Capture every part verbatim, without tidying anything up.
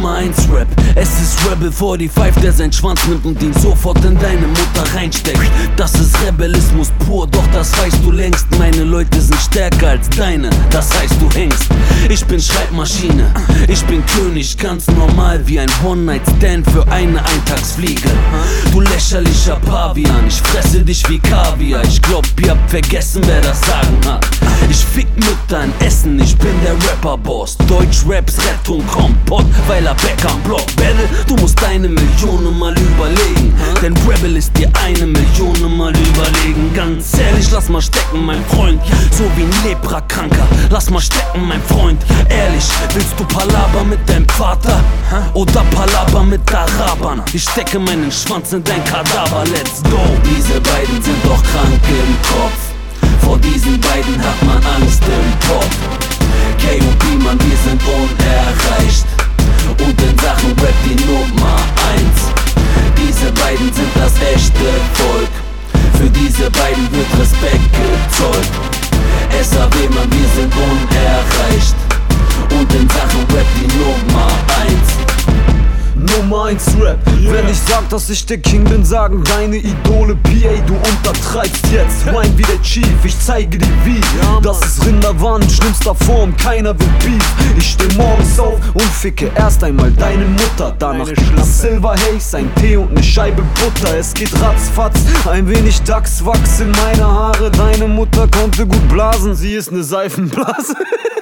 Nummer eins Rap. Es ist Rebel fünfundvierzig, der seinen Schwanz nimmt und ihn sofort in deine Mutter reinsteckt. Das ist Rebellismus pur, doch das weißt du längst. Meine Leute sind stärker als deine, das heißt du hängst. Ich bin Schreibmaschine, ich bin König, ganz normal wie ein One-Night-Stand für eine Eintagsfliege. Du lächerlicher Pavian, ich fresse dich wie Kaviar. Ich glaub, ihr habt vergessen, wer das Sagen hat. Ich fick Mütter in Essen, ich bin der Rapper-Boss. Deutsch-Raps Rettung Kompott, weil er Bäcker am Block Battle. Du musst deine Millionen mal überlegen, denn Rebel ist dir eine Million mal überlegen. Ganz ehrlich, lass mal stecken, mein Freund, so wie ein Lepra-Kranker. Lass mal stecken, mein Freund, ehrlich, willst du Palaber mit deinem Vater? Oder Palaber mit Arabern? Ich stecke meinen Schwanz in dein Kadaver, let's go. Diese beiden sind doch krank im Kopf, vor diesen beiden hat man Angst im Pop. K O P, Mann, wir sind unerreicht und in Sachen Rap die Nummer eins. Diese beiden sind das echte Volk, für diese beiden wird Respekt gezollt. S A W, Mann, wir sind unerreicht und in Sachen Rap die Nummer eins. Nummer eins Rap. Wenn ich sag, dass ich der King bin, sagen deine Idole P A, du untertreibst jetzt. Wein wie der Chief, ich zeige dir wie. Das ist Rinderwahn in schlimmster Form, keiner will Beef. Ich steh morgens auf und ficke erst einmal deine Mutter. Danach Silver Haze, ein Tee und ne Scheibe Butter. Es geht ratzfatz, ein wenig Dachswachs in meine Haare. Deine Mutter konnte gut blasen, sie ist ne Seifenblase.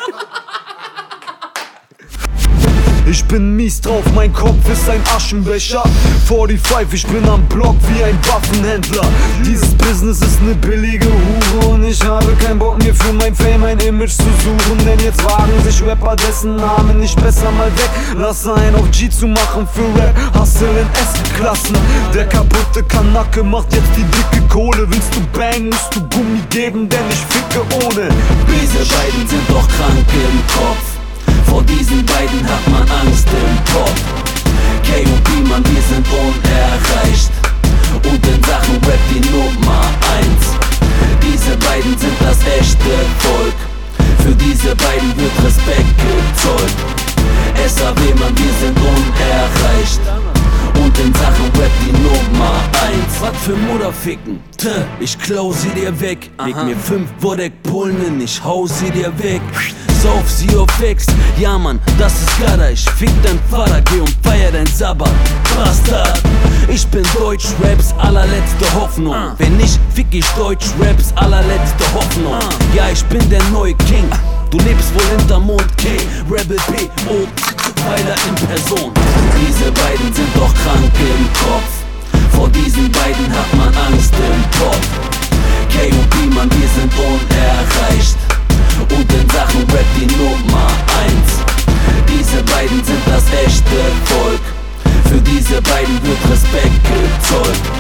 Ich bin mies drauf, mein Kopf ist ein Aschenbecher. fünfundvierzig, ich bin am Block wie ein Waffenhändler. Dieses Business ist ne billige Hure und ich habe keinen Bock mir für mein Fame ein Image zu suchen. Denn jetzt wagen sich Rapper, dessen Namen nicht besser mal weg. Lass ein auf G zu machen für Rap, Hustle in S-Klassen. Der kaputte Kanacke macht jetzt die dicke Kohle. Willst du bang, musst du Gummi geben, denn ich ficke ohne. Diese beiden sind doch krank im Kopf, vor diesen beiden hat man Angst im Pop. K O P, Mann, wir sind unerreicht und in Sachen Rap die Nummer eins. Diese beiden sind das echte Volk, für diese beiden wird Respekt gezollt. S A W, Mann, wir sind unerreicht und in Sachen Rap die Nummer eins. Was für Mutterficken, ich klau sie dir weg. Leg mir fünf Wodek-Pullen, ich hau sie dir weg. Sauf sie auf Ex, ja Mann, das ist Gada. Ich fick dein Vater, geh und feier dein Sabbat, Bastard. Ich bin Deutsch-Raps allerletzte Hoffnung. Wenn nicht, fick ich Deutsch-Raps allerletzte Hoffnung. Ja, ich bin der neue King, du lebst wohl hinterm Mond. K, Rebel P, O, Weiler in Person. Diese beiden sind doch krank im Kopf, vor diesen beiden hat man Angst im Pop. K O P, Mann, wir sind unerreicht und in Sachen Rap die Nummer eins. Diese beiden sind das echte Volk, für diese beiden wird Respekt gezollt.